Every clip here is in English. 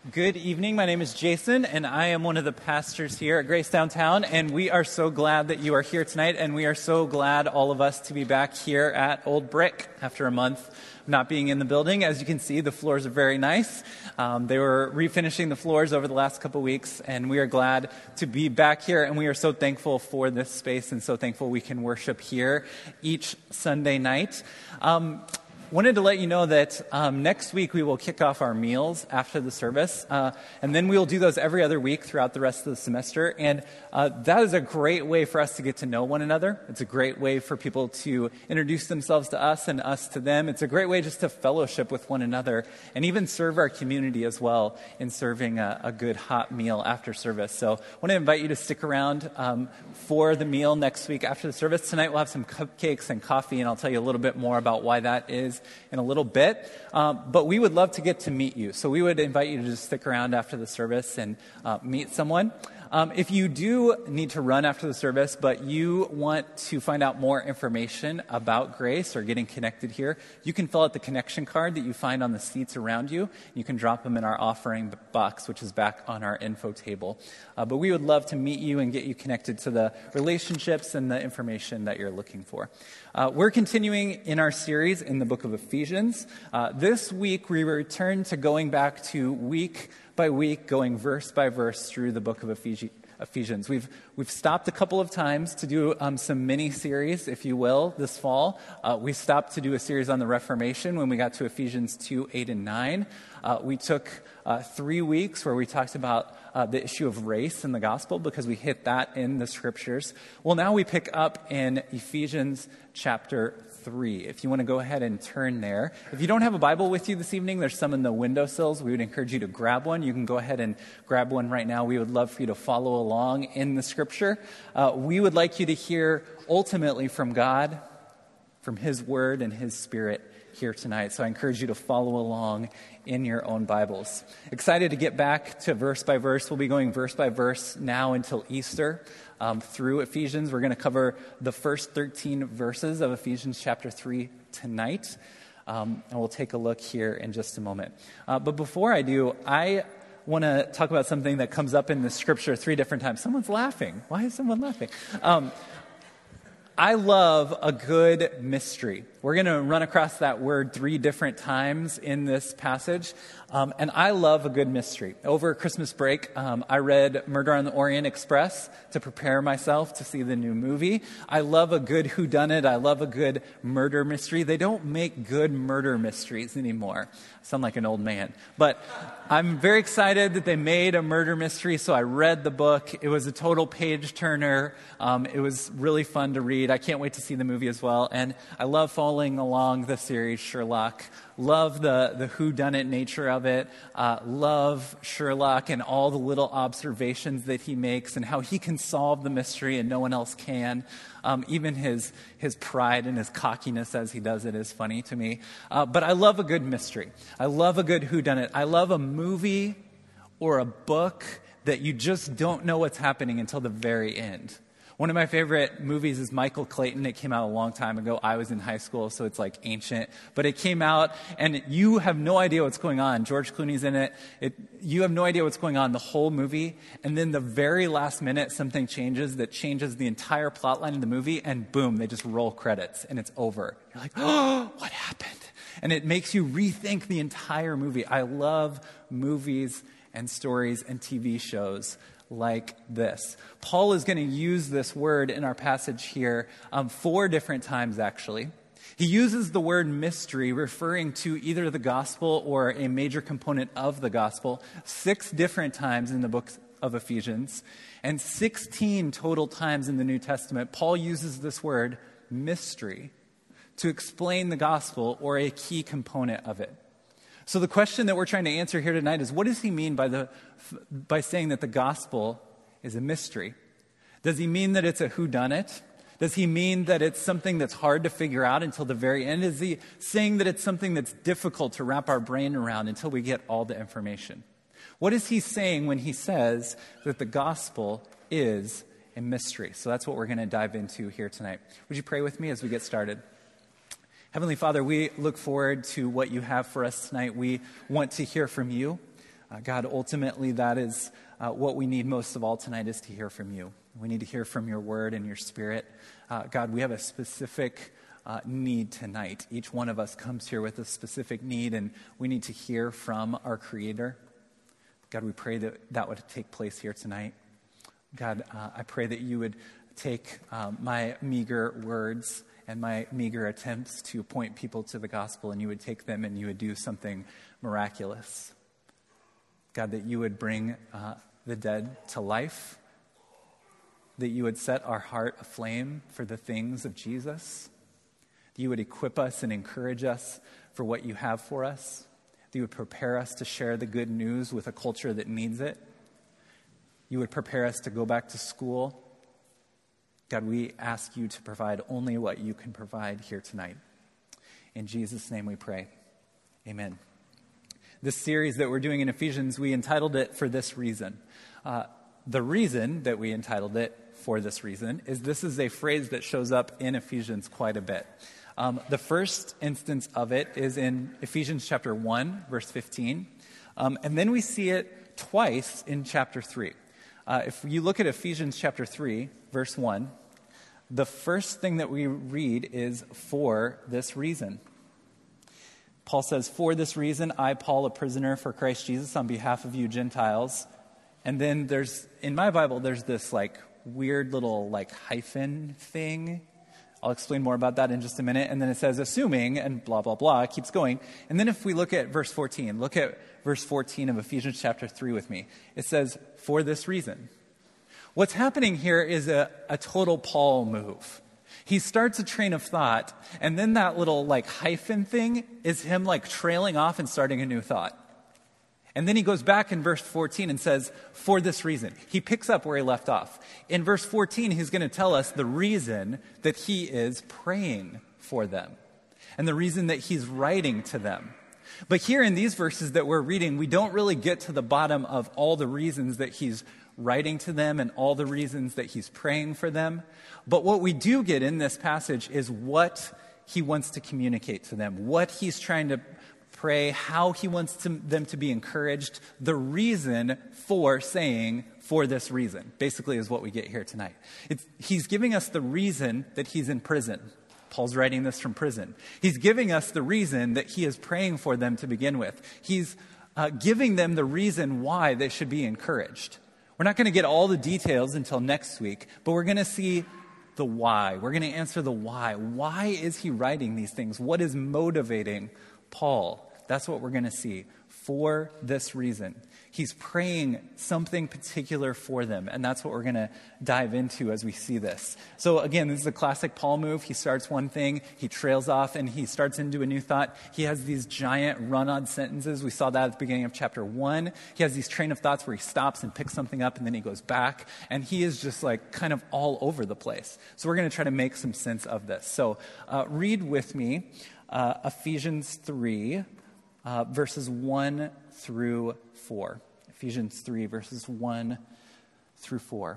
Good evening. My name is Jason, and I am one of the pastors here at Grace Downtown, and we are so glad that you are here tonight, and we are so glad, all of us, to be back here at Old Brick after a month of not being in the building. As you can see, the floors are very nice. They were refinishing the floors over the last couple weeks, and we are glad to be back here, and we are so thankful for this space and so thankful we can worship here each Sunday night. Wanted to let you know that next week we will kick off our meals after the service, and then we will do those every other week throughout the rest of the semester, and that is a great way for us to get to know one another. It's a great way for people to introduce themselves to us and us to them. It's a great way just to fellowship with one another and even serve our community as well in serving a good hot meal after service. So I want to invite you to stick around for the meal next week after the service. Tonight we'll have some cupcakes and coffee, and I'll tell you a little bit more about why that is in a little bit, but we would love to get to meet you. So we would invite you to just stick around after the service and meet someone. If you do need to run after the service, but you want to find out more information about Grace or getting connected here, you can fill out the connection card that you find on the seats around you. You can drop them in our offering box, which is back on our info table. But we would love to meet you and get you connected to the relationships and the information that you're looking for. We're continuing in our series in the book of Ephesians. This week, we return to going back to week by week, going verse by verse through the book of Ephesians. We've stopped a couple of times to do some mini-series, if you will, this fall. We stopped to do a series on the Reformation when we got to Ephesians 2, 8, and 9. We took 3 weeks where we talked about the issue of race in the gospel because we hit that in the scriptures. Well, now we pick up in Ephesians chapter 3. If you want to go ahead and turn there. If you don't have a Bible with you this evening, there's some in the windowsills. We would encourage you to grab one. You can go ahead and grab one right now. We would love for you to follow along in the scripture. We would like you to hear ultimately from God, from His Word and His Spirit here tonight. So I encourage you to follow along in your own Bibles. Excited to get back to verse by verse. We'll be going verse by verse now until Easter through Ephesians. We're going to cover the first 13 verses of Ephesians chapter 3 tonight. And we'll take a look here in just a moment. But before I do, I want to talk about something that comes up in the scripture 3 different times. Someone's laughing. Why is someone laughing? I love a good mystery. We're going to run across that word 3 different times in this passage, and I love a good mystery. Over Christmas break, I read Murder on the Orient Express to prepare myself to see the new movie. I love a good whodunit. I love a good murder mystery. They don't make good murder mysteries anymore. I sound like an old man. But I'm very excited that they made a murder mystery, so I read the book. It was a total page-turner. It was really fun to read. I can't wait to see the movie as well, and I love following along the series Sherlock. Love the whodunit nature of it. Love Sherlock and all the little observations that he makes and how he can solve the mystery and no one else can. Even his pride and his cockiness as he does it is funny to me. But I love a good mystery. I love a good whodunit. I love a movie or a book that you just don't know what's happening until the very end. One of my favorite movies is Michael Clayton. It came out a long time ago. I was in high school, so it's like ancient. But it came out, and you have no idea what's going on. George Clooney's in it. You have no idea what's going on the whole movie. And then the very last minute, something changes that changes the entire plot line of the movie, and boom, they just roll credits, and it's over. You're like, oh, what happened? And it makes you rethink the entire movie. I love movies and stories and TV shows like this. Paul is going to use this word in our passage here 4 different times, actually. He uses the word mystery, referring to either the gospel or a major component of the gospel, 6 different times in the book of Ephesians, and 16 total times in the New Testament. Paul uses this word, mystery, to explain the gospel or a key component of it. So the question that we're trying to answer here tonight is, what does he mean by saying that the gospel is a mystery? Does he mean that it's a whodunit? Does he mean that it's something that's hard to figure out until the very end? Is he saying that it's something that's difficult to wrap our brain around until we get all the information? What is he saying when he says that the gospel is a mystery? So that's what we're going to dive into here tonight. Would you pray with me as we get started? Heavenly Father, we look forward to what you have for us tonight. We want to hear from you. God, ultimately that is what we need most of all tonight, is to hear from you. We need to hear from your word and your spirit. God, we have a specific need tonight. Each one of us comes here with a specific need, and we need to hear from our Creator. God, we pray that that would take place here tonight. God, I pray that you would take my meager words and my meager attempts to point people to the gospel, and you would take them and you would do something miraculous. God, that you would bring the dead to life, that you would set our heart aflame for the things of Jesus, that you would equip us and encourage us for what you have for us, that you would prepare us to share the good news with a culture that needs it. You would prepare us to go back to school. God, we ask you to provide only what you can provide here tonight. In Jesus' name we pray. Amen. This series that we're doing in Ephesians, we entitled it For This Reason. The reason that we entitled it For This Reason is this is a phrase that shows up in Ephesians quite a bit. The first instance of it is in Ephesians chapter 1, verse 15. And then we see it twice in chapter 3. If you look at Ephesians chapter 3, verse 1, the first thing that we read is for this reason. Paul says, for this reason, I, Paul, a prisoner for Christ Jesus, on behalf of you Gentiles. And then in my Bible, there's this weird little hyphen thing. I'll explain more about that in just a minute. And then it says, assuming, and blah, blah, blah. It keeps going. And then if we look at verse 14, look at verse 14 of Ephesians chapter 3 with me. It says, for this reason. What's happening here is a total Paul move. He starts a train of thought, and then that little hyphen thing is him trailing off and starting a new thought. And then he goes back in verse 14 and says, for this reason. He picks up where he left off. In verse 14, he's going to tell us the reason that he is praying for them and the reason that he's writing to them. But here in these verses that we're reading, we don't really get to the bottom of all the reasons that he's writing to them and all the reasons that he's praying for them. But what we do get in this passage is what he wants to communicate to them, what he's trying to pray, how he wants them to be encouraged, the reason for saying, for this reason, basically is what we get here tonight. He's giving us the reason that he's in prison. Paul's writing this from prison. He's giving us the reason that he is praying for them to begin with. He's giving them the reason why they should be encouraged. We're not going to get all the details until next week, but we're going to see the why. We're going to answer the why. Why is he writing these things? What is motivating Paul? That's what we're going to see. For this reason. He's praying something particular for them, and that's what we're going to dive into as we see this. So again, this is a classic Paul move. He starts one thing, he trails off, and he starts into a new thought. He has these giant run-on sentences. We saw that at the beginning of chapter 1. He has these train of thoughts where he stops and picks something up, and then he goes back, and he is just kind of all over the place. So we're going to try to make some sense of this. So read with me Ephesians 3, verses 1 through 4. Ephesians 3, verses 1 through 4.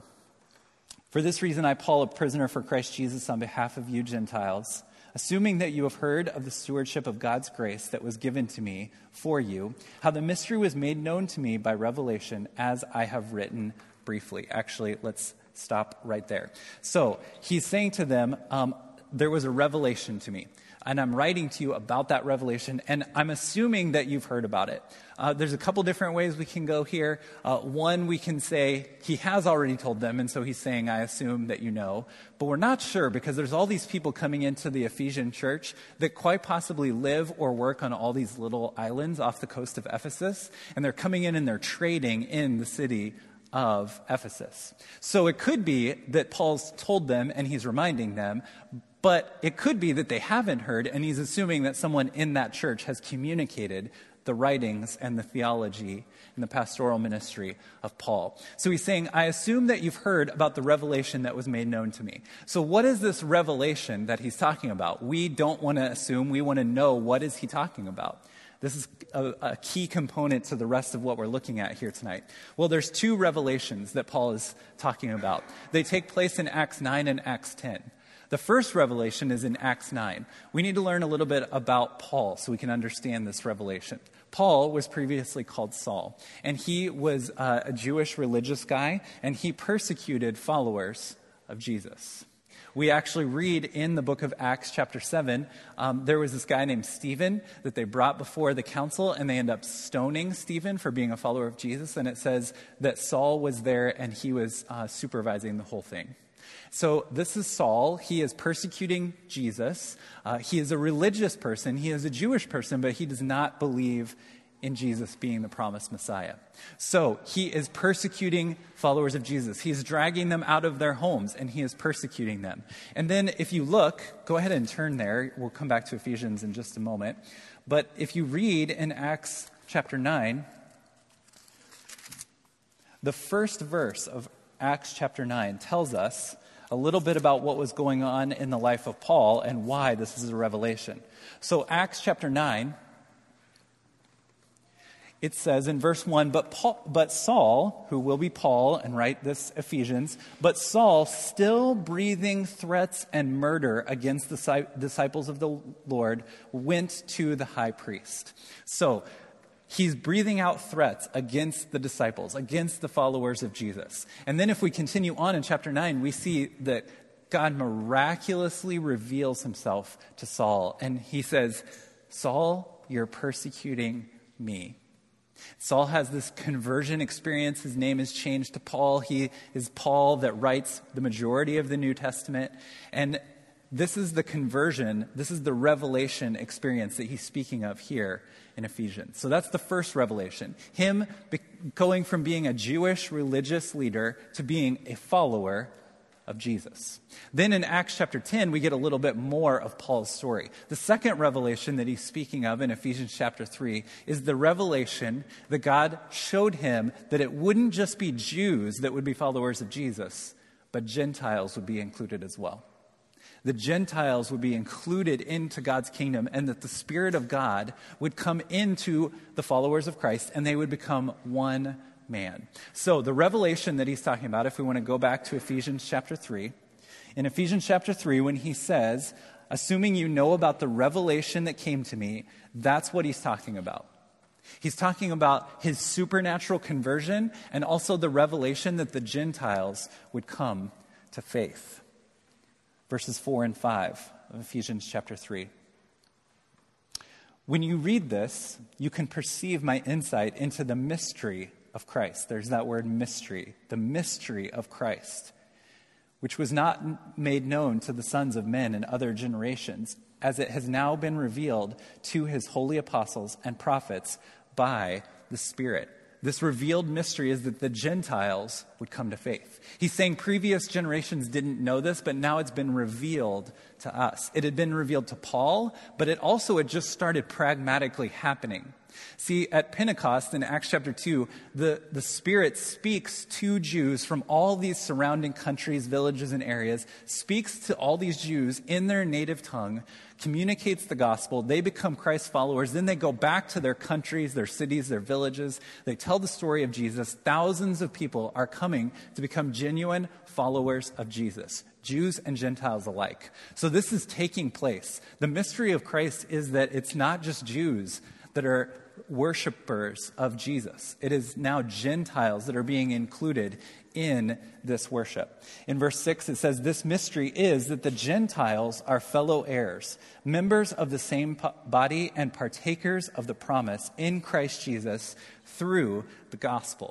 For this reason, I, Paul, a prisoner for Christ Jesus, on behalf of you Gentiles, assuming that you have heard of the stewardship of God's grace that was given to me for you, how the mystery was made known to me by revelation, as I have written briefly. Actually, let's stop right there. So he's saying to them, there was a revelation to me. And I'm writing to you about that revelation, and I'm assuming that you've heard about it. There's a couple different ways we can go here. One, we can say he has already told them, and so he's saying, I assume that you know. But we're not sure, because there's all these people coming into the Ephesian church that quite possibly live or work on all these little islands off the coast of Ephesus, and they're coming in and they're trading in the city of Ephesus. So it could be that Paul's told them and he's reminding them, but it could be that they haven't heard, and he's assuming that someone in that church has communicated the writings and the theology and the pastoral ministry of Paul. So he's saying, I assume that you've heard about the revelation that was made known to me. So what is this revelation that he's talking about? We don't want to assume. We want to know, what is he talking about? This is a key component to the rest of what we're looking at here tonight. Well, there's two revelations that Paul is talking about. They take place in Acts 9 and Acts 10. The first revelation is in Acts 9. We need to learn a little bit about Paul so we can understand this revelation. Paul was previously called Saul, and he was a Jewish religious guy, and he persecuted followers of Jesus. We actually read in the book of Acts chapter 7, there was this guy named Stephen that they brought before the council, and they end up stoning Stephen for being a follower of Jesus, and it says that Saul was there and he was supervising the whole thing. So this is Saul. He is persecuting Jesus. He is a religious person. He is a Jewish person, but he does not believe in Jesus being the promised Messiah. So he is persecuting followers of Jesus. He is dragging them out of their homes, and he is persecuting them. And then if you look, go ahead and turn there. We'll come back to Ephesians in just a moment. But if you read in Acts chapter 9, the first verse of Acts chapter 9 tells us a little bit about what was going on in the life of Paul and why this is a revelation. So Acts chapter 9, it says in verse 1, but Saul, who will be Paul and write this Ephesians, but Saul, still breathing threats and murder against the disciples of the Lord, went to the high priest. So he's breathing out threats against the disciples, against the followers of Jesus. And then if we continue on in chapter 9, we see that God miraculously reveals himself to Saul. And he says, Saul, you're persecuting me. Saul has this conversion experience. His name is changed to Paul. He is Paul that writes the majority of the New Testament. And this is the conversion, this is the revelation experience that he's speaking of here in Ephesians. So that's the first revelation. Him going from being a Jewish religious leader to being a follower of Jesus. Then in Acts chapter 10, we get a little bit more of Paul's story. The second revelation that he's speaking of in Ephesians chapter 3 is the revelation that God showed him that it wouldn't just be Jews that would be followers of Jesus, but Gentiles would be included as well. The Gentiles would be included into God's kingdom, and that the Spirit of God would come into the followers of Christ, and they would become one man. So the revelation that he's talking about, if we want to go back to Ephesians chapter 3, in Ephesians chapter 3, when he says, assuming you know about the revelation that came to me, that's what he's talking about. He's talking about his supernatural conversion and also the revelation that the Gentiles would come to faith. Verses 4 and 5 of Ephesians chapter 3. When you read this, you can perceive my insight into the mystery of Christ. There's that word mystery, the mystery of Christ, which was not made known to the sons of men in other generations, as it has now been revealed to his holy apostles and prophets by the Spirit. This revealed mystery is that the Gentiles would come to faith. He's saying previous generations didn't know this, but now it's been revealed to us. It had been revealed to Paul, but it also had just started pragmatically happening. See, at Pentecost in Acts chapter 2, the Spirit speaks to Jews from all these surrounding countries, villages, and areas, speaks to all these Jews in their native tongue, communicates the gospel. They become Christ followers. Then they go back to their countries, their cities, their villages. They tell the story of Jesus. Thousands of people are coming to become genuine followers of Jesus, Jews and Gentiles alike. So this is taking place. The mystery of Christ is that it's not just Jews that are worshipers of Jesus. It is now Gentiles that are being included in this worship. In verse 6, it says, this mystery is that the Gentiles are fellow heirs, members of the same body and partakers of the promise in Christ Jesus through the gospel.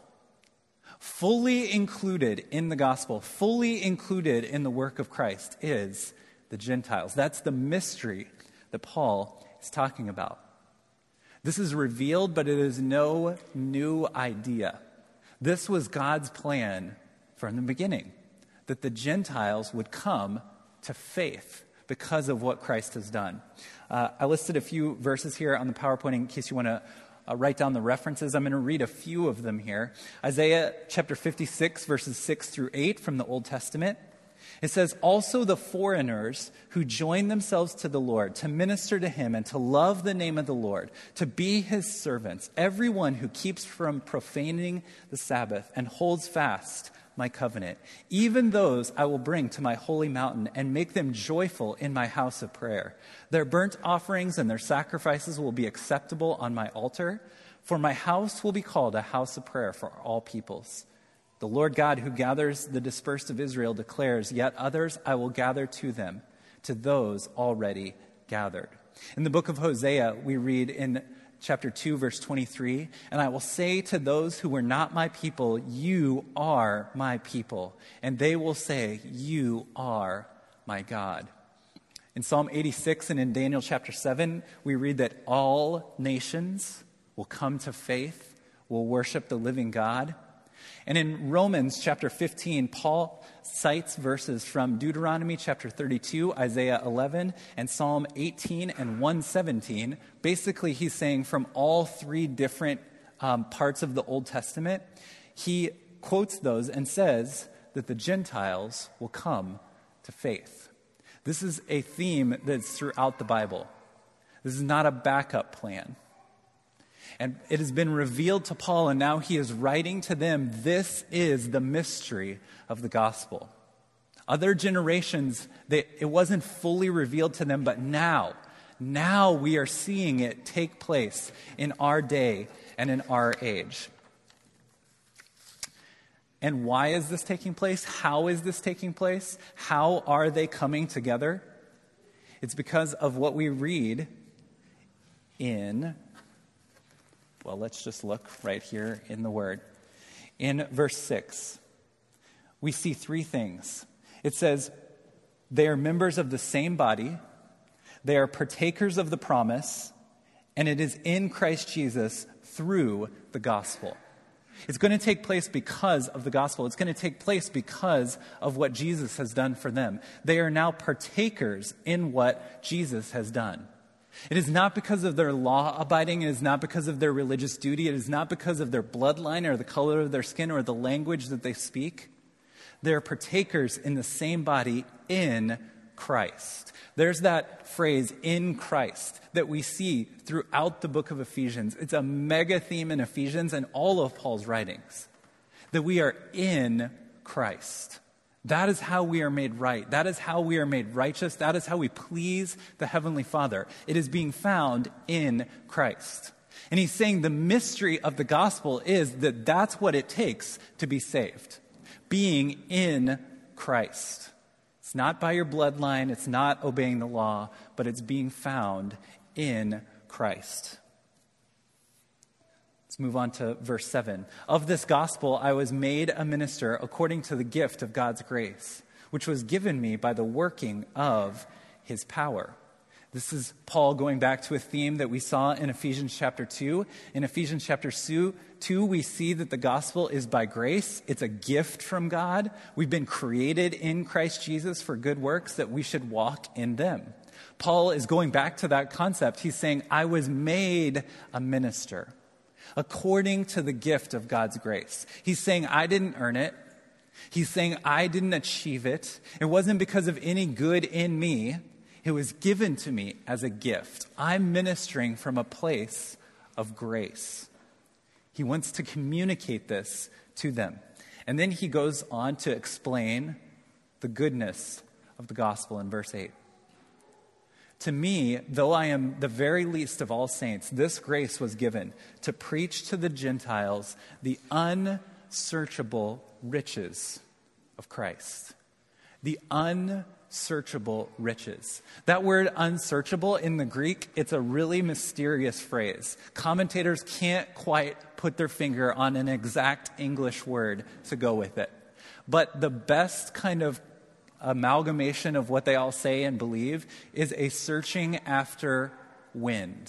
Fully included in the gospel, fully included in the work of Christ is the Gentiles. That's the mystery that Paul is talking about. This is revealed, but it is no new idea. This was God's plan from the beginning, that the Gentiles would come to faith because of what Christ has done. I listed a few verses here on the PowerPoint in case you want to write down the references. I'm going to read a few of them here. Isaiah chapter 56, verses 6 through 8 from the Old Testament. It says, also the foreigners who join themselves to the Lord, to minister to him and to love the name of the Lord, to be his servants, everyone who keeps from profaning the Sabbath and holds fast my covenant. Even those I will bring to my holy mountain and make them joyful in my house of prayer. Their burnt offerings and their sacrifices will be acceptable on my altar, for my house will be called a house of prayer for all peoples. The Lord God who gathers the dispersed of Israel declares, yet others I will gather to them, to those already gathered. In the book of Hosea, we read in chapter 2, verse 23, and I will say to those who were not my people, you are my people. And they will say, you are my God. In Psalm 86 and in Daniel chapter 7, we read that all nations will come to faith, will worship the living God. And in Romans chapter 15, Paul cites verses from Deuteronomy chapter 32, Isaiah 11, and Psalm 18 and 117. Basically, he's saying from all three different parts of the Old Testament, he quotes those and says that the Gentiles will come to faith. This is a theme that's throughout the Bible. This is not a backup plan. And it has been revealed to Paul, and now he is writing to them, this is the mystery of the gospel. Other generations, it wasn't fully revealed to them, but now we are seeing it take place in our day and in our age. And why is this taking place? How is this taking place? How are they coming together? It's because of what we read in... Well, let's just look right here in the Word. In verse 6, we see three things. It says, they are members of the same body, they are partakers of the promise, and it is in Christ Jesus through the gospel. It's going to take place because of the gospel. It's going to take place because of what Jesus has done for them. They are now partakers in what Jesus has done. It is not because of their law abiding. It is not because of their religious duty. It is not because of their bloodline or the color of their skin or the language that they speak. They are partakers in the same body in Christ. There's that phrase, in Christ, that we see throughout the book of Ephesians. It's a mega theme in Ephesians and all of Paul's writings, that we are in Christ. That is how we are made right. That is how we are made righteous. That is how we please the Heavenly Father. It is being found in Christ. And he's saying the mystery of the gospel is that that's what it takes to be saved. Being in Christ. It's not by your bloodline. It's not obeying the law, but it's being found in Christ. Let's move on to verse 7. Of this gospel I was made a minister according to the gift of God's grace, which was given me by the working of his power. This is Paul going back to a theme that we saw in Ephesians chapter 2. In Ephesians chapter 2, we see that the gospel is by grace. It's a gift from God. We've been created in Christ Jesus for good works, that we should walk in them. Paul is going back to that concept. He's saying, I was made a minister according to the gift of God's grace. He's saying, I didn't earn it. He's saying, I didn't achieve it. It wasn't because of any good in me. It was given to me as a gift. I'm ministering from a place of grace. He wants to communicate this to them. And then he goes on to explain the goodness of the gospel in verse 8. To me, though I am the very least of all saints, this grace was given to preach to the Gentiles the unsearchable riches of Christ. The unsearchable riches. That word unsearchable in the Greek, it's a really mysterious phrase. Commentators can't quite put their finger on an exact English word to go with it. But the best kind of amalgamation of what they all say and believe is a searching after wind.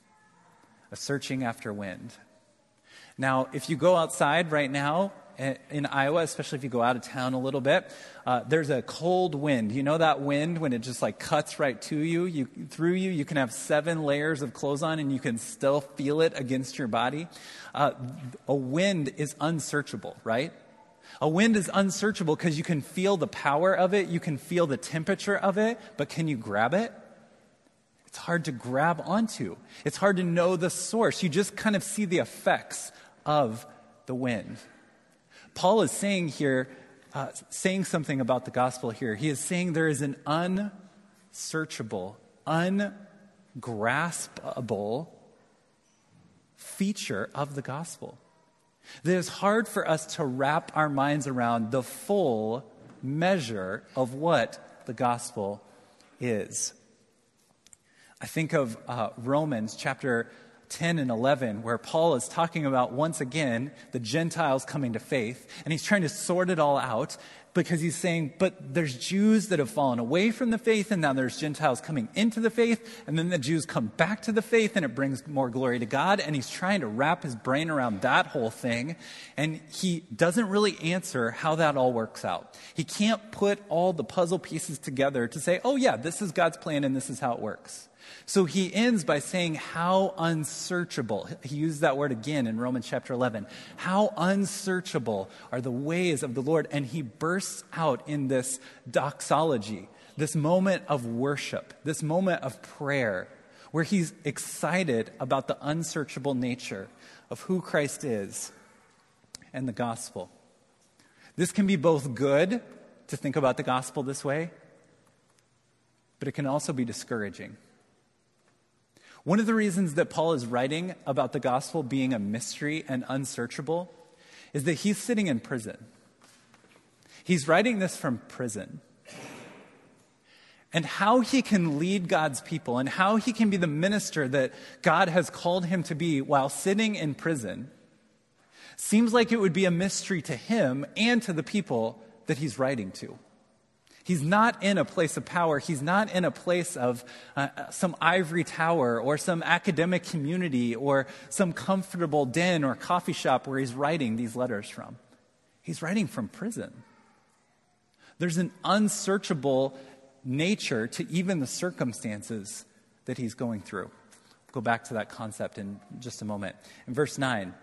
A searching after wind. Now, if you go outside right now in Iowa, especially if you go out of town a little bit, there's a cold wind. You know that wind when it just like cuts right to you, through you? You can have 7 layers of clothes on and you can still feel it against your body. A wind is unsearchable, right? A wind is unsearchable because you can feel the power of it, you can feel the temperature of it, but can you grab it? It's hard to grab onto. It's hard to know the source. You just kind of see the effects of the wind. Paul is saying here, saying something about the gospel here. He is saying there is an unsearchable, ungraspable feature of the gospel that is hard for us to wrap our minds around the full measure of what the gospel is. I think of Romans chapter 10 and 11, where Paul is talking about, once again, the Gentiles coming to faith, and he's trying to sort it all out because he's saying, but there's Jews that have fallen away from the faith, and now there's Gentiles coming into the faith, and then the Jews come back to the faith, and it brings more glory to God, and he's trying to wrap his brain around that whole thing, and he doesn't really answer how that all works out. He can't put all the puzzle pieces together to say, oh yeah, this is God's plan, and this is how it works. So he ends by saying how unsearchable, he used that word again in Romans chapter 11, how unsearchable are the ways of the Lord. And he bursts out in this doxology, this moment of worship, this moment of prayer, where he's excited about the unsearchable nature of who Christ is and the gospel. This can be both good to think about the gospel this way, but it can also be discouraging. One of the reasons that Paul is writing about the gospel being a mystery and unsearchable is that he's sitting in prison. He's writing this from prison. And how he can lead God's people and how he can be the minister that God has called him to be while sitting in prison seems like it would be a mystery to him and to the people that he's writing to. He's not in a place of power. He's not in a place of some ivory tower or some academic community or some comfortable den or coffee shop where he's writing these letters from. He's writing from prison. There's an unsearchable nature to even the circumstances that he's going through. We'll go back to that concept in just a moment. In verse 9,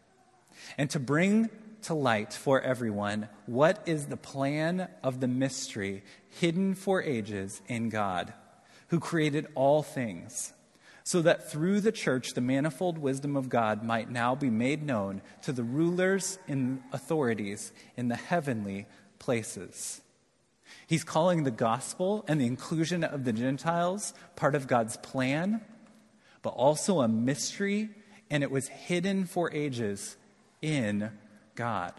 and to bring to light for everyone what is the plan of the mystery hidden for ages in God, who created all things, so that through the church the manifold wisdom of God might now be made known to the rulers and authorities in the heavenly places. He's calling the gospel and the inclusion of the Gentiles part of God's plan, but also a mystery, and it was hidden for ages in God.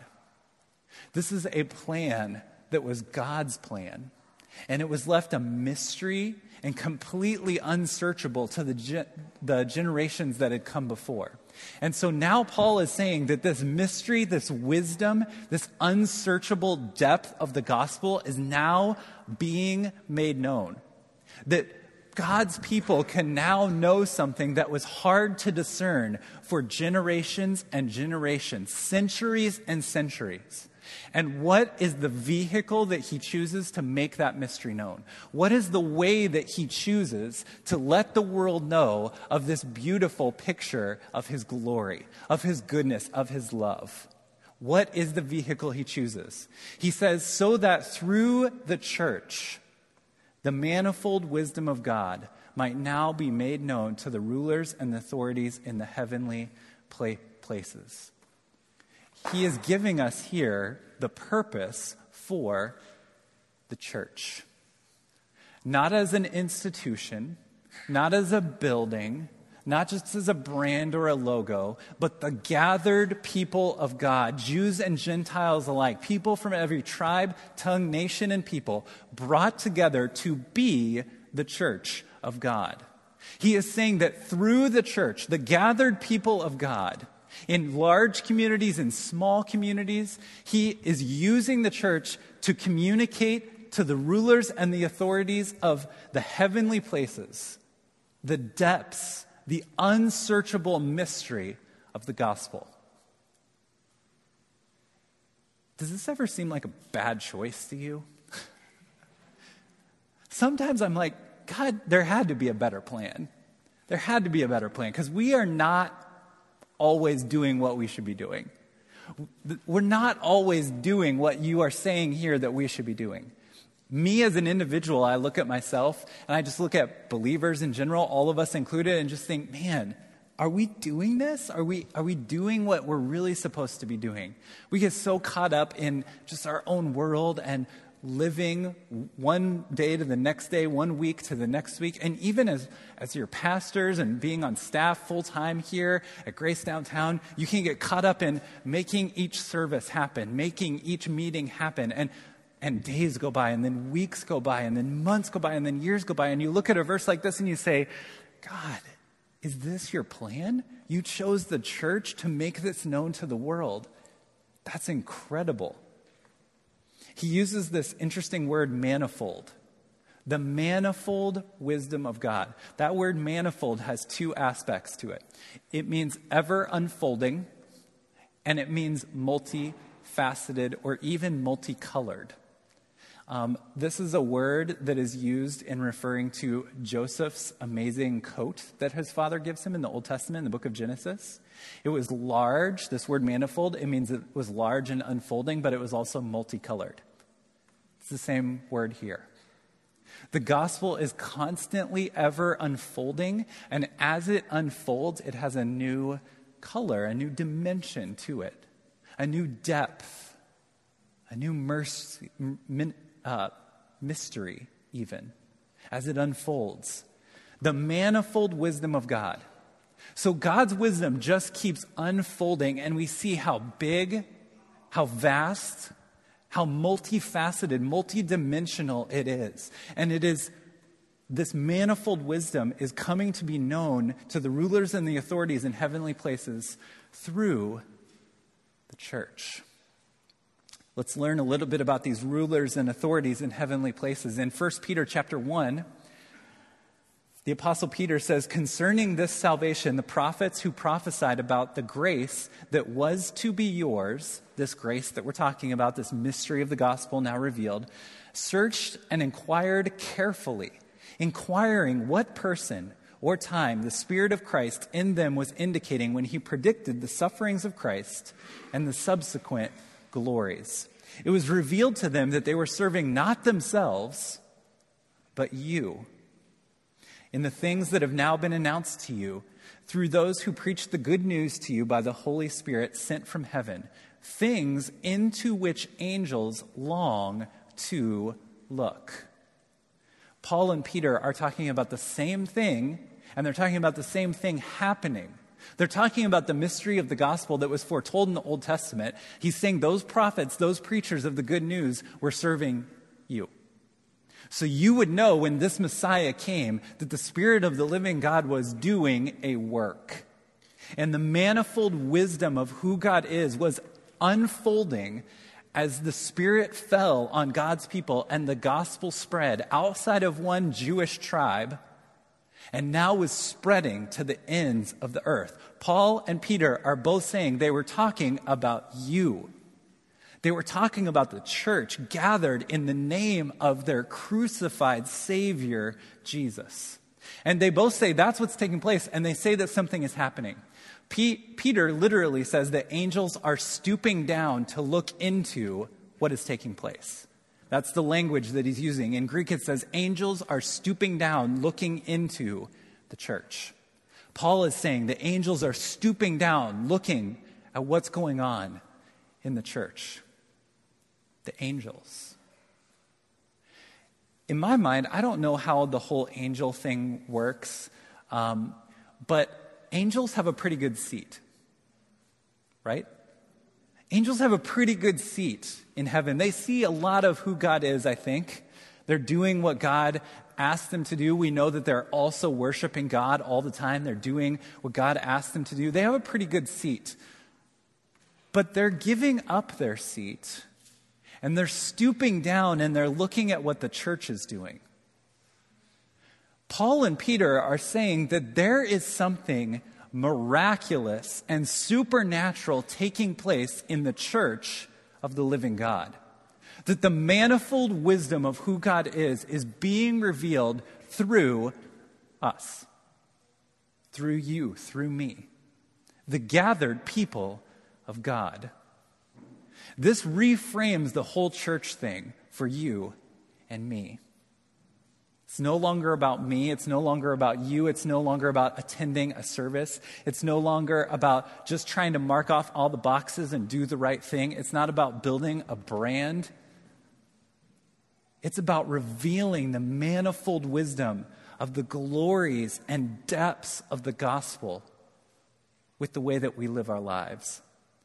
This is a plan that was God's plan, and it was left a mystery and completely unsearchable to the generations that had come before. And so now Paul is saying that this mystery, this wisdom, this unsearchable depth of the gospel is now being made known. That God's people can now know something that was hard to discern for generations and generations, centuries and centuries. And what is the vehicle that he chooses to make that mystery known? What is the way that he chooses to let the world know of this beautiful picture of his glory, of his goodness, of his love? What is the vehicle he chooses? He says, so that through the church, the manifold wisdom of God might now be made known to the rulers and the authorities in the heavenly places. He is giving us here the purpose for the church. Not as an institution, not as a building, not just as a brand or a logo, but the gathered people of God, Jews and Gentiles alike, people from every tribe, tongue, nation, and people, brought together to be the church of God. He is saying that through the church, the gathered people of God, in large communities and small communities, he is using the church to communicate to the rulers and the authorities of the heavenly places, the depths, the unsearchable mystery of the gospel. Does this ever seem like a bad choice to you? Sometimes I'm like, God, there had to be a better plan. There had to be a better plan, because we are not always doing what we should be doing. We're not always doing what you are saying here that we should be doing. Me as an individual, I look at myself and I just look at believers in general, all of us included, and just think, man, Are we doing this? Are we doing what we're really supposed to be doing? We get so caught up in just our own world and living one day to the next day, 1 week to the next week. And even as your pastors and being on staff full-time here at Grace Downtown, you can get caught up in making each service happen, making each meeting happen. And days go by, and then weeks go by, and then months go by, and then years go by. And you look at a verse like this and you say, God, is this your plan? You chose the church to make this known to the world. That's incredible. He uses this interesting word, manifold. The manifold wisdom of God. That word manifold has two aspects to it. It means ever unfolding, and it means multifaceted or even multicolored. This is a word that is used in referring to Joseph's amazing coat that his father gives him in the Old Testament, in the book of Genesis. It was large. This word manifold, it means it was large and unfolding, but it was also multicolored. It's the same word here. The gospel is constantly ever unfolding, and as it unfolds, it has a new color, a new dimension to it, a new depth, a new mystery even, as it unfolds. The manifold wisdom of God. So God's wisdom just keeps unfolding, and we see how big, how vast, how multifaceted, multidimensional it is. And it is, this manifold wisdom is coming to be known to the rulers and the authorities in heavenly places through the church. Let's learn a little bit about these rulers and authorities in heavenly places. In 1 Peter chapter 1, the Apostle Peter says, concerning this salvation, the prophets who prophesied about the grace that was to be yours, this grace that we're talking about, this mystery of the gospel now revealed, searched and inquired carefully, inquiring what person or time the Spirit of Christ in them was indicating when he predicted the sufferings of Christ and the subsequent glories. It was revealed to them that they were serving not themselves, but you, in the things that have now been announced to you through those who preach the good news to you by the Holy Spirit sent from heaven, things into which angels long to look. Paul and Peter are talking about the same thing, and they're talking about the same thing happening. They're talking about the mystery of the gospel that was foretold in the Old Testament. He's saying those prophets, those preachers of the good news were serving you. So you would know when this Messiah came that the Spirit of the living God was doing a work. And the manifold wisdom of who God is was unfolding as the Spirit fell on God's people and the gospel spread outside of one Jewish tribe and now was spreading to the ends of the earth. Paul and Peter are both saying they were talking about you. They were talking about the church gathered in the name of their crucified Savior, Jesus. And they both say that's what's taking place, and they say that something is happening. Peter literally says that angels are stooping down to look into what is taking place. That's the language that he's using. In Greek, it says angels are stooping down, looking into the church. Paul is saying the angels are stooping down, looking at what's going on in the church. The angels. In my mind, I don't know how the whole angel thing works, but angels have a pretty good seat, right? Angels have a pretty good seat in heaven. They see a lot of who God is, I think. They're doing what God asked them to do. We know that they're also worshiping God all the time. They're doing what God asked them to do. They have a pretty good seat. But they're giving up their seat, and they're stooping down, and they're looking at what the church is doing. Paul and Peter are saying that there is something miraculous and supernatural taking place in the church of the living God. That the manifold wisdom of who God is being revealed through us, through you, through me, the gathered people of God. This reframes the whole church thing for you and me. It's no longer about me. It's no longer about you. It's no longer about attending a service. It's no longer about just trying to mark off all the boxes and do the right thing. It's not about building a brand. It's about revealing the manifold wisdom of the glories and depths of the gospel with the way that we live our lives.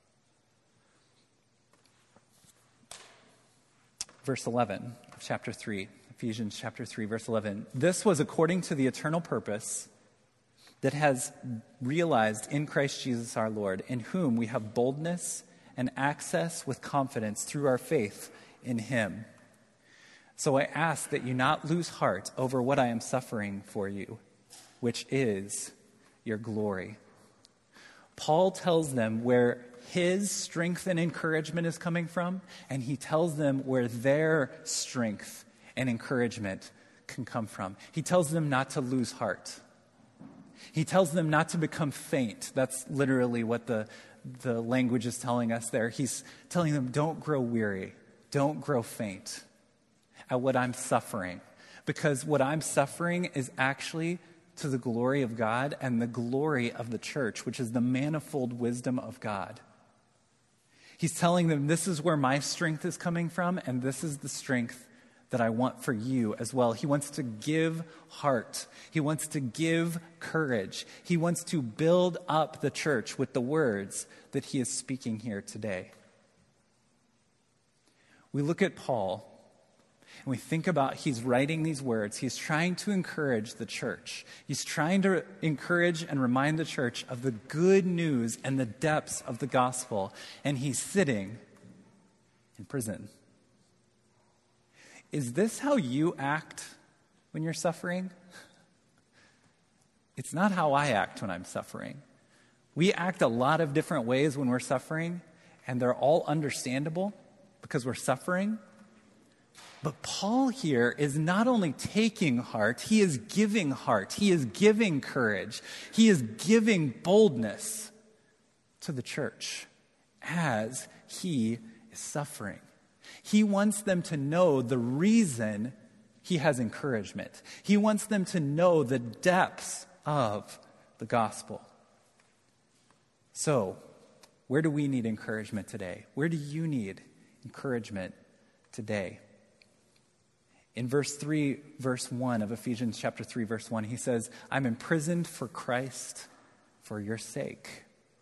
Verse 11 of chapter 3. Ephesians chapter 3, verse 11. This was according to the eternal purpose that has realized in Christ Jesus our Lord, in whom we have boldness and access with confidence through our faith in him. So I ask that you not lose heart over what I am suffering for you, which is your glory. Paul tells them where his strength and encouragement is coming from, and he tells them where their strength and encouragement can come from. He tells them not to lose heart. He tells them not to become faint. That's literally what the language is telling us there. He's telling them, don't grow weary. Don't grow faint at what I'm suffering. Because what I'm suffering is actually to the glory of God and the glory of the church, which is the manifold wisdom of God. He's telling them, this is where my strength is coming from, and this is the strength that I want for you as well. He wants to give heart. He wants to give courage. He wants to build up the church with the words that he is speaking here today. We look at Paul and we think about he's writing these words. He's trying to encourage the church. He's trying to encourage and remind the church of the good news and the depths of the gospel. And he's sitting in prison. Is this how you act when you're suffering? It's not how I act when I'm suffering. We act a lot of different ways when we're suffering, and they're all understandable because we're suffering. But Paul here is not only taking heart, he is giving heart. He is giving courage. He is giving boldness to the church as he is suffering. He wants them to know the reason he has encouragement. He wants them to know the depths of the gospel. So, where do we need encouragement today? Where do you need encouragement today? In verse 1 of Ephesians chapter 3, verse 1, he says, I'm imprisoned for Christ for your sake.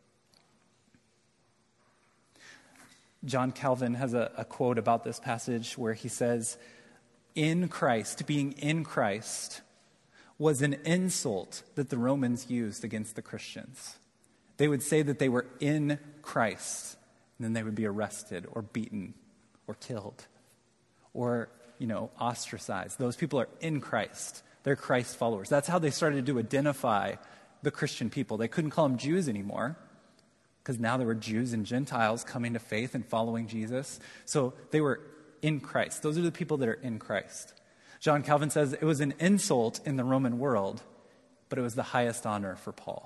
John Calvin has a quote about this passage where he says, in Christ, being in Christ, was an insult that the Romans used against the Christians. They would say that they were in Christ, and then they would be arrested or beaten or killed or, ostracized. Those people are in Christ. They're Christ followers. That's how they started to identify the Christian people. They couldn't call them Jews anymore, because now there were Jews and Gentiles coming to faith and following Jesus. So they were in Christ. Those are the people that are in Christ. John Calvin says it was an insult in the Roman world, but it was the highest honor for Paul.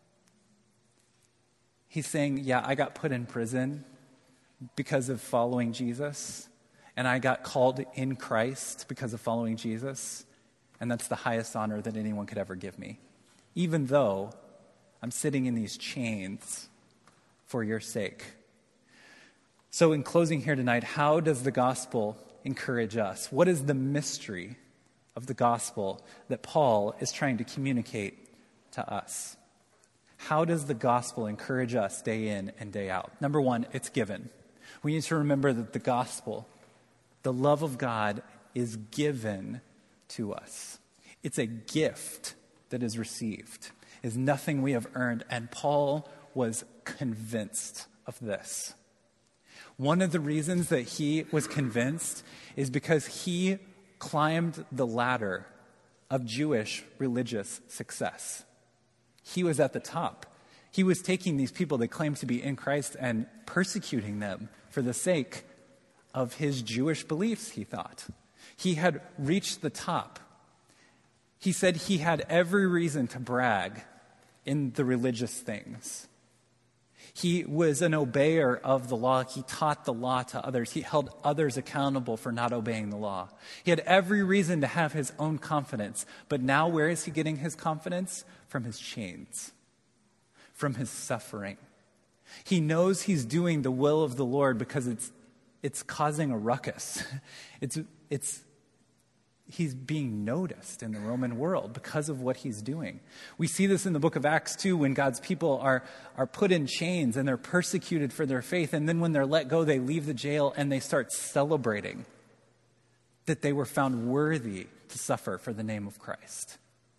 He's saying, yeah, I got put in prison because of following Jesus, and I got called in Christ because of following Jesus, and that's the highest honor that anyone could ever give me, even though I'm sitting in these chains for your sake. So in closing here tonight, how does the gospel encourage us? What is the mystery of the gospel that Paul is trying to communicate to us? How does the gospel encourage us day in and day out? Number one, it's given. We need to remember that the gospel, the love of God, is given to us. It's a gift that is received. It's nothing we have earned, and Paul was convinced of this. One of the reasons that he was convinced is because he climbed the ladder of Jewish religious success. He was at the top. He was taking these people that claimed to be in Christ and persecuting them for the sake of his Jewish beliefs, he thought. He had reached the top. He said he had every reason to brag in the religious things. He was an obeyer of the law. He taught the law to others. He held others accountable for not obeying the law. He had every reason to have his own confidence. But now where is he getting his confidence? From his chains, from his suffering. He knows he's doing the will of the Lord because it's causing a ruckus. He's being noticed in the Roman world because of what he's doing. We see this in the book of Acts too, when God's people are put in chains and they're persecuted for their faith. And then when they're let go, they leave the jail and they start celebrating that they were found worthy to suffer for the name of Christ.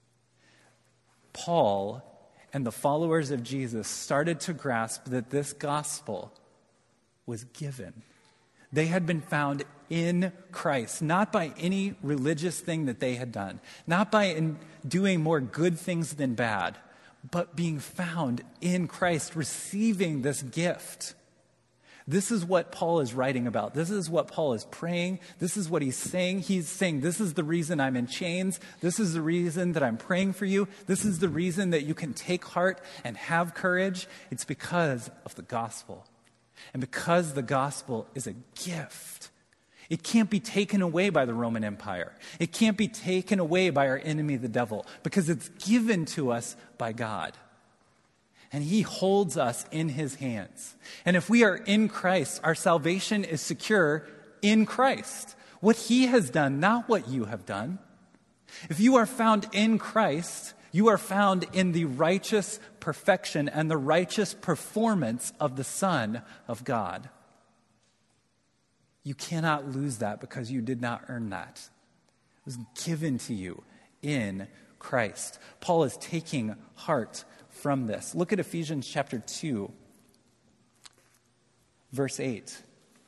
Paul and the followers of Jesus started to grasp that this gospel was given. They had been found in Christ, not by any religious thing that they had done, not by doing more good things than bad, but being found in Christ, receiving this gift. This is what Paul is writing about. This is what Paul is praying. This is what he's saying. He's saying, this is the reason I'm in chains. This is the reason that I'm praying for you. This is the reason that you can take heart and have courage. It's because of the gospel. And because the gospel is a gift, it can't be taken away by the Roman Empire. It can't be taken away by our enemy, the devil, because it's given to us by God. And he holds us in his hands. And if we are in Christ, our salvation is secure in Christ. What he has done, not what you have done. If you are found in Christ, you are found in the righteous perfection and the righteous performance of the Son of God. You cannot lose that because you did not earn that. It was given to you in Christ. Paul is taking heart from this. Look at Ephesians chapter 2, verse 8.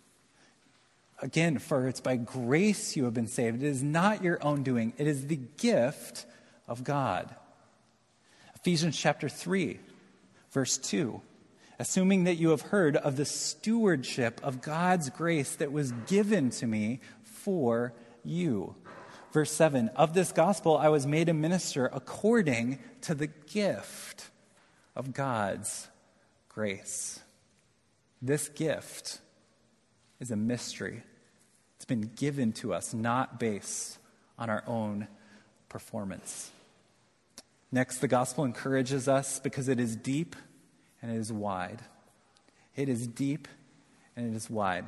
Again, for it's by grace you have been saved. It is not your own doing. It is the gift of God. Ephesians chapter 3, verse 2. Assuming that you have heard of the stewardship of God's grace that was given to me for you. Verse 7. Of this gospel I was made a minister according to the gift of God's grace. This gift is a mystery. It's been given to us, not based on our own performance. Next, the gospel encourages us because it is deep and it is wide. It is deep and it is wide.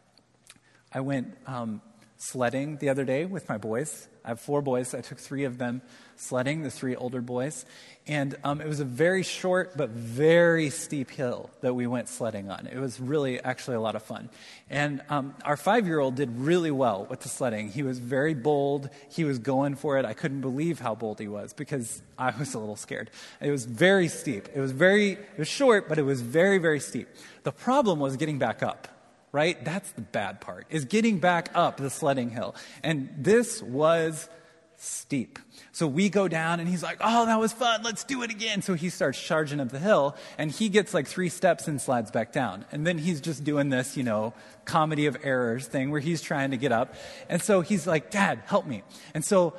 I went sledding the other day with my boys. I have 4 boys. I took 3 of them sledding, the 3 older boys. And it was a very short but very steep hill that we went sledding on. It was really actually a lot of fun. And our 5-year-old did really well with the sledding. He was very bold. He was going for it. I couldn't believe how bold he was because I was a little scared. It was very steep. It was short, but it was very, very steep. The problem was getting back up. Right? That's the bad part, is getting back up the sledding hill. And this was steep. So we go down and he's like, oh, that was fun. Let's do it again. So he starts charging up the hill and he gets like 3 steps and slides back down. And then he's just doing this, comedy of errors thing where he's trying to get up. And so he's like, Dad, help me. And so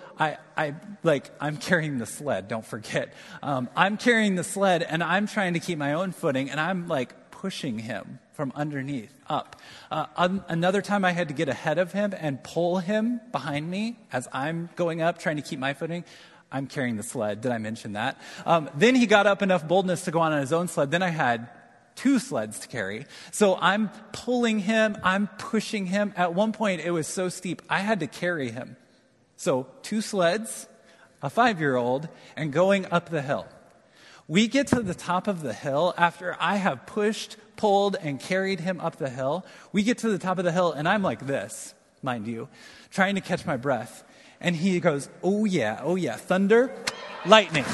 I'm carrying the sled. Don't forget. I'm carrying the sled and I'm trying to keep my own footing and I'm like pushing him from underneath up. Another time I had to get ahead of him and pull him behind me as I'm going up trying to keep my footing. I'm carrying the sled. Did I mention that? Then he got up enough boldness to go on his own sled. Then I had 2 sleds to carry. So I'm pulling him. I'm pushing him. At one point, it was so steep, I had to carry him. So 2 sleds, a 5-year-old, and going up the hill. We get to the top of the hill after I have pushed, pulled, and carried him up the hill. We get to the top of the hill, and I'm like this, mind you, trying to catch my breath. And he goes, oh yeah, thunder, lightning.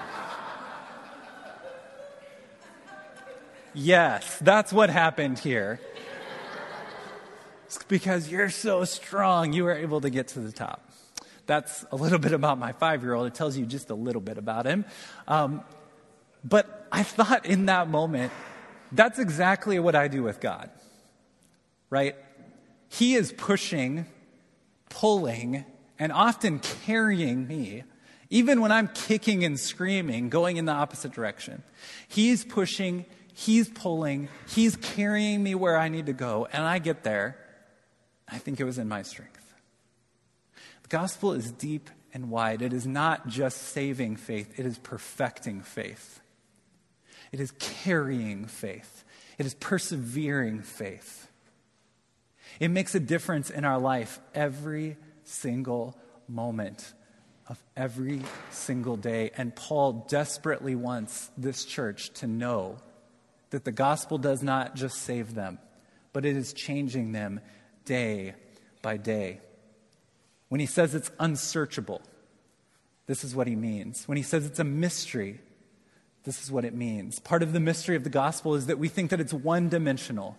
Yes, that's what happened here. It's because you're so strong, you were able to get to the top. That's a little bit about my 5-year-old. It tells you just a little bit about him. But I thought in that moment, that's exactly what I do with God, right? He is pushing, pulling, and often carrying me, even when I'm kicking and screaming, going in the opposite direction. He's pushing, He's pulling, He's carrying me where I need to go, and I get there. I think it was in my strength. The gospel is deep and wide. It is not just saving faith, it is perfecting faith. It is carrying faith. It is persevering faith. It makes a difference in our life every single moment of every single day. And Paul desperately wants this church to know that the gospel does not just save them, but it is changing them day by day. When he says it's unsearchable, this is what he means. When he says it's a mystery, this is what it means. Part of the mystery of the gospel is that we think that it's one-dimensional.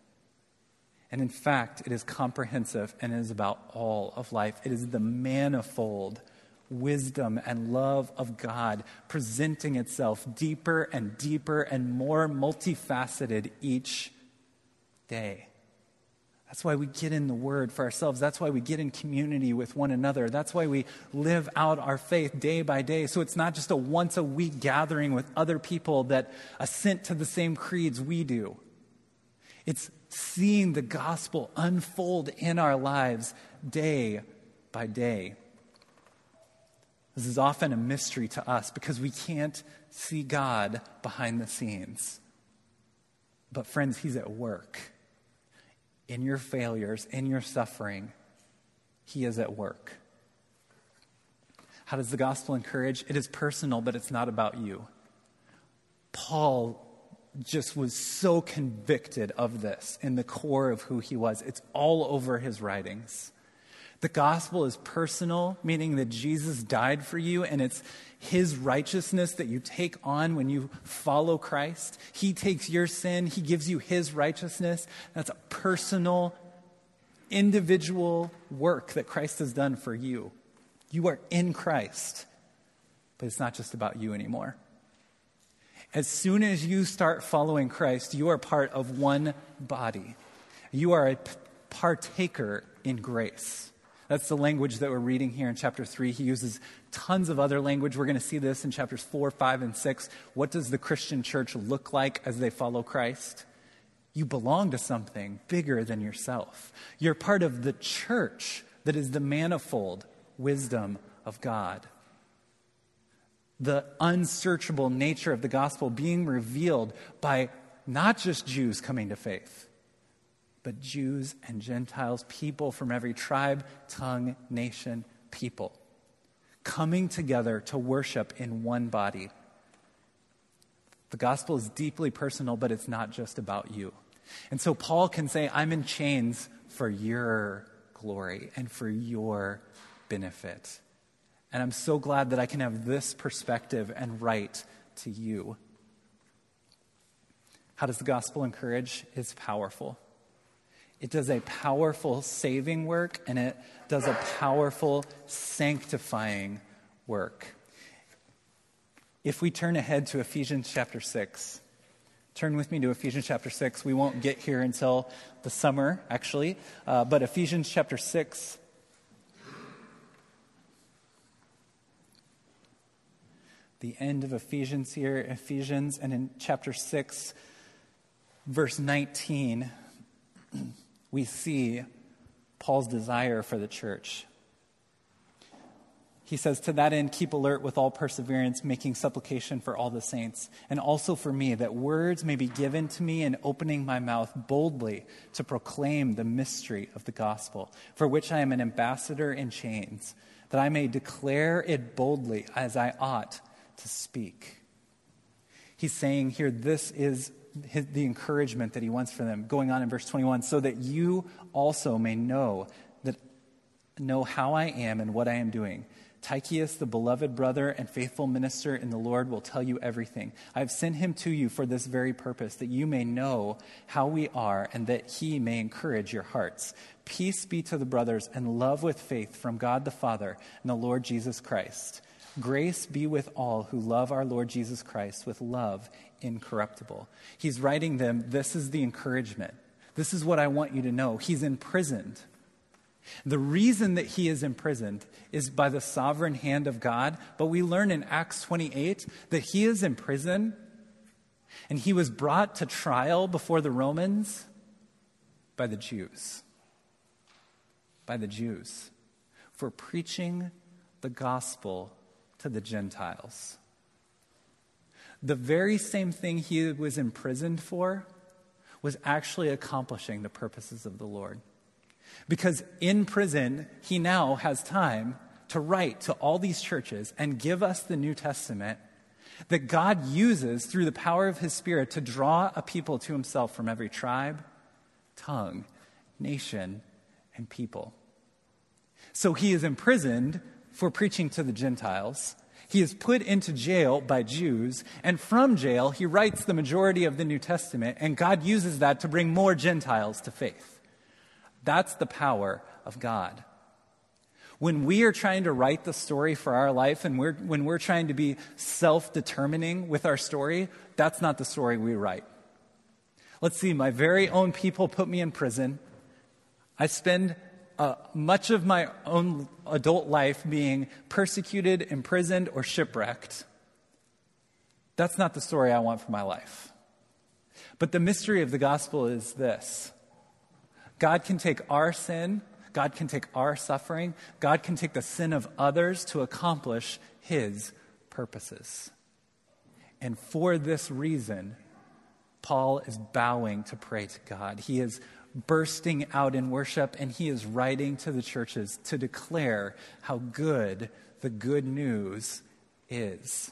And in fact, it is comprehensive and it is about all of life. It is the manifold wisdom and love of God presenting itself deeper and deeper and more multifaceted each day. That's why we get in the Word for ourselves. That's why we get in community with one another. That's why we live out our faith day by day. So it's not just a once-a-week gathering with other people that assent to the same creeds we do. It's seeing the gospel unfold in our lives day by day. This is often a mystery to us because we can't see God behind the scenes. But friends, He's at work. In your failures, in your suffering, He is at work. How does the gospel encourage? It is personal, but it's not about you. Paul just was so convicted of this in the core of who he was. It's all over his writings. The gospel is personal, meaning that Jesus died for you, and it's His righteousness that you take on when you follow Christ. He takes your sin, He gives you His righteousness. That's a personal, individual work that Christ has done for you. You are in Christ, but it's not just about you anymore. As soon as you start following Christ, you are part of one body. You are a partaker in grace. That's the language that we're reading here in chapter 3. He uses tons of other language. We're going to see this in chapters 4, 5, and 6. What does the Christian church look like as they follow Christ? You belong to something bigger than yourself. You're part of the church that is the manifold wisdom of God. The unsearchable nature of the gospel being revealed by not just Jews coming to faith, but Jews and Gentiles, people from every tribe, tongue, nation, people, coming together to worship in one body. The gospel is deeply personal, but it's not just about you. And so Paul can say, I'm in chains for your glory and for your benefit. And I'm so glad that I can have this perspective and write to you. How does the gospel encourage? It's powerful. It does a powerful saving work, and it does a powerful sanctifying work. If we turn ahead to Ephesians chapter 6, turn with me to Ephesians chapter 6. We won't get here until the summer, actually, but Ephesians chapter 6. The end of Ephesians here, Ephesians, and in chapter 6, verse 19, we see Paul's desire for the church. He says, to that end, keep alert with all perseverance, making supplication for all the saints, and also for me, that words may be given to me in opening my mouth boldly to proclaim the mystery of the gospel, for which I am an ambassador in chains, that I may declare it boldly as I ought to speak. He's saying here, this is the encouragement that he wants for them. Going on in verse 21, so that you also may know how I am and what I am doing. Tychicus, the beloved brother and faithful minister in the Lord, will tell you everything. I have sent him to you for this very purpose, that you may know how we are and that he may encourage your hearts. Peace be to the brothers and love with faith from God the Father and the Lord Jesus Christ. Grace be with all who love our Lord Jesus Christ with love incorruptible. He's writing them, this is the encouragement. This is what I want you to know. He's imprisoned. The reason that he is imprisoned is by the sovereign hand of God, but we learn in Acts 28 that he is in prison And he was brought to trial before the Romans by the Jews. By the Jews. For preaching the gospel to the Gentiles. The very same thing he was imprisoned for was actually accomplishing the purposes of the Lord. Because in prison, he now has time to write to all these churches and give us the New Testament that God uses through the power of his Spirit to draw a people to himself from every tribe, tongue, nation, and people. So he is imprisoned for preaching to the Gentiles. He is put into jail by Jews, and from jail he writes the majority of the New Testament, and God uses that to bring more Gentiles to faith. That's the power of God. When we are trying to write the story for our life and when we're trying to be self-determining with our story, that's not the story we write. Let's see, my very own people put me in prison. I spend much of my own adult life being persecuted, imprisoned, or shipwrecked. That's not the story I want for my life. But the mystery of the gospel is this. God can take our sin, God can take our suffering, God can take the sin of others to accomplish his purposes. And for this reason, Paul is bowing to pray to God. He is bursting out in worship, and he is writing to the churches to declare how good the good news is.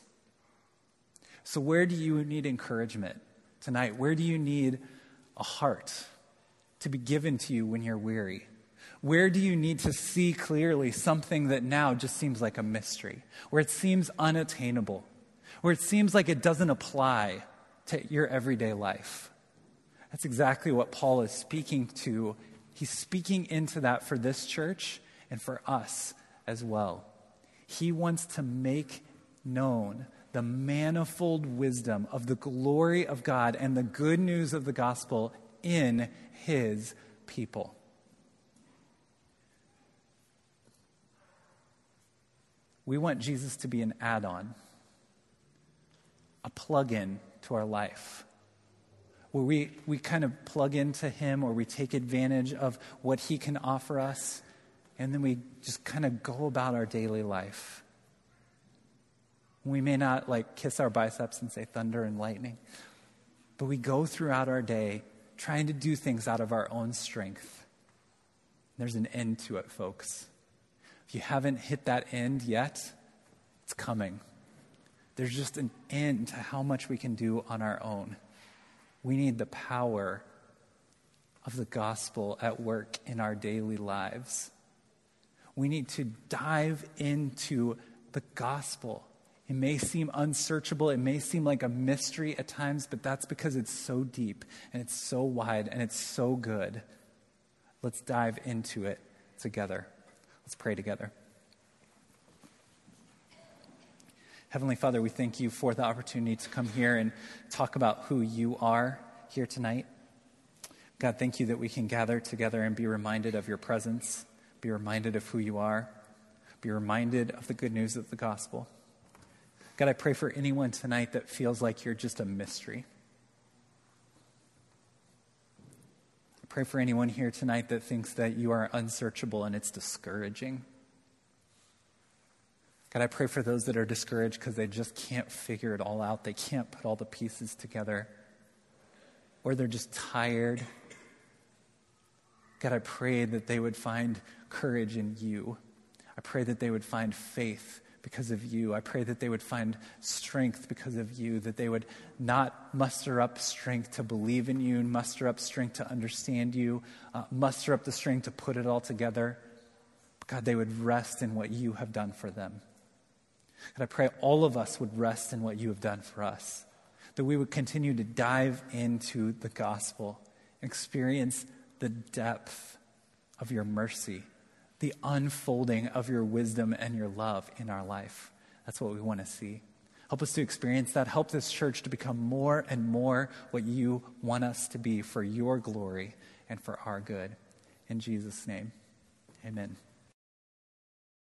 So where do you need encouragement tonight? Where do you need a heart to be given to you when you're weary? Where do you need to see clearly something that now just seems like a mystery, where it seems unattainable, where it seems like it doesn't apply to your everyday life? That's exactly what Paul is speaking to. He's speaking into that for this church and for us as well. He wants to make known the manifold wisdom of the glory of God and the good news of the gospel in his people. We want Jesus to be an add-on, a plug-in to our life, where we kind of plug into him, or we take advantage of what he can offer us, and then we just kind of go about our daily life. We may not kiss our biceps and say thunder and lightning, but we go throughout our day trying to do things out of our own strength. There's an end to it, folks. If you haven't hit that end yet, it's coming. There's just an end to how much we can do on our own. We need the power of the gospel at work in our daily lives. We need to dive into the gospel. It may seem unsearchable. It may seem like a mystery at times, but that's because it's so deep and it's so wide and it's so good. Let's dive into it together. Let's pray together. Heavenly Father, we thank you for the opportunity to come here and talk about who you are here tonight. God, thank you that we can gather together and be reminded of your presence, be reminded of who you are, be reminded of the good news of the gospel. God, I pray for anyone tonight that feels like you're just a mystery. I pray for anyone here tonight that thinks that you are unsearchable and it's discouraging. God, I pray for those that are discouraged because they just can't figure it all out. They can't put all the pieces together. Or they're just tired. God, I pray that they would find courage in you. I pray that they would find faith because of you. I pray that they would find strength because of you, that they would not muster up strength to believe in you, muster up strength to understand you, muster up the strength to put it all together. God, they would rest in what you have done for them. God, I pray all of us would rest in what you have done for us, that we would continue to dive into the gospel, experience the depth of your mercy, the unfolding of your wisdom and your love in our life. That's what we want to see. Help us to experience that. Help this church to become more and more what you want us to be for your glory and for our good. In Jesus' name, amen.